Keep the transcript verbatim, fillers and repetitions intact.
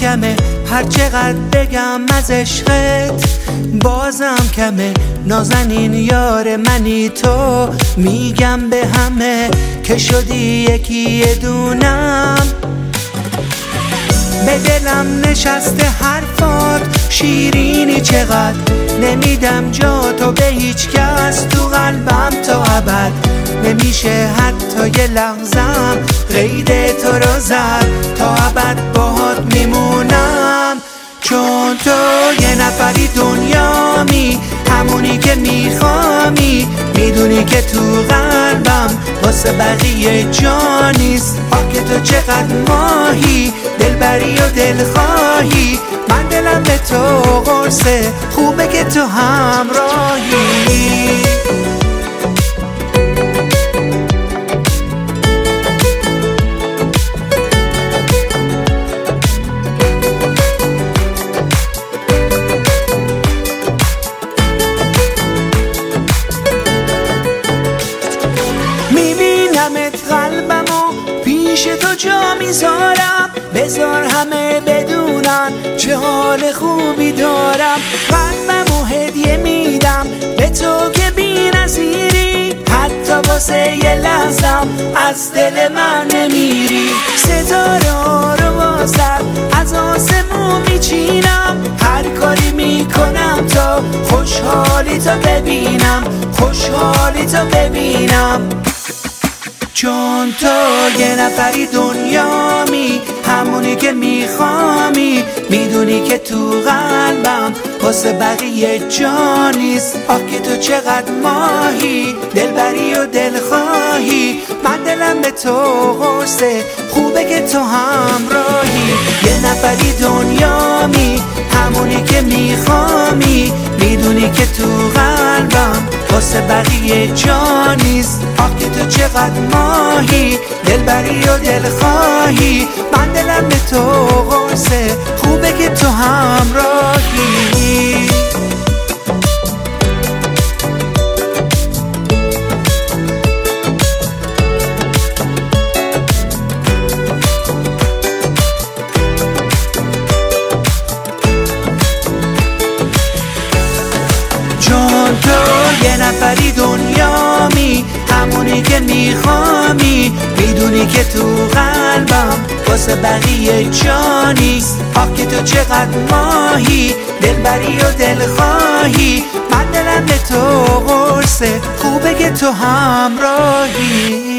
کمه، هر چقدر بگم از عشقت بازم کمه. نازنین یار منی تو، میگم به همه که شدی یکی دونم. به دلم نشسته حرفات شیرینی چقدر، نمیدم جا تو به هیچ کس تو قلبم تا ابد. نمیشه حتی یه لحظم قید تو رو زد، تا ابد باهات میمونم. چون تو یه نفری دنیامی، همونی که میخوامی، میدونی که تو قلبم واسه بقیه جا نیست. آخه تو چقدر ماهی، دلبری و دلخواهی، من دلم به تو قرصه، خوبه که تو همراهی. قلبمو پیش تو جا میذارم، بذار همه بدونن چه حال خوبی دارم. قلبمو هدیه میدم به تو که بی نظیری، حتی واسه یه لحظم از دل من نمیری. ستاره ها رو واسه از آسمون میچینم، هر کاری میکنم تا خوشحالی تو ببینم، خوشحالی تو ببینم. چون تو یه نفری دنیامی، همونی که میخوامی، میدونی که تو قلبم واسه بقیه جا نیست. آخه تو چقدر ماهی، دلبری و دلخواهی، من دلم به تو قرصه، خوبه که تو همراهی. یه نفری دنیامی، همونی که میخوامی، میدونی که تو قلبم واسه بقیه جا نیست. آخه تو چقدر ماهی، دلبری و دلخواهی، من دلم به تو قرصه، خوبه که تو همراهی. چون تو یه نفری دنیامی، همونی که میخوامی، میدونی که تو قلبم واسه بقیه جا نیست. آخه تو چقدر ماهی، دلبری و دلخواهی، من دلم به تو قرصه، خوبه که تو همراهی.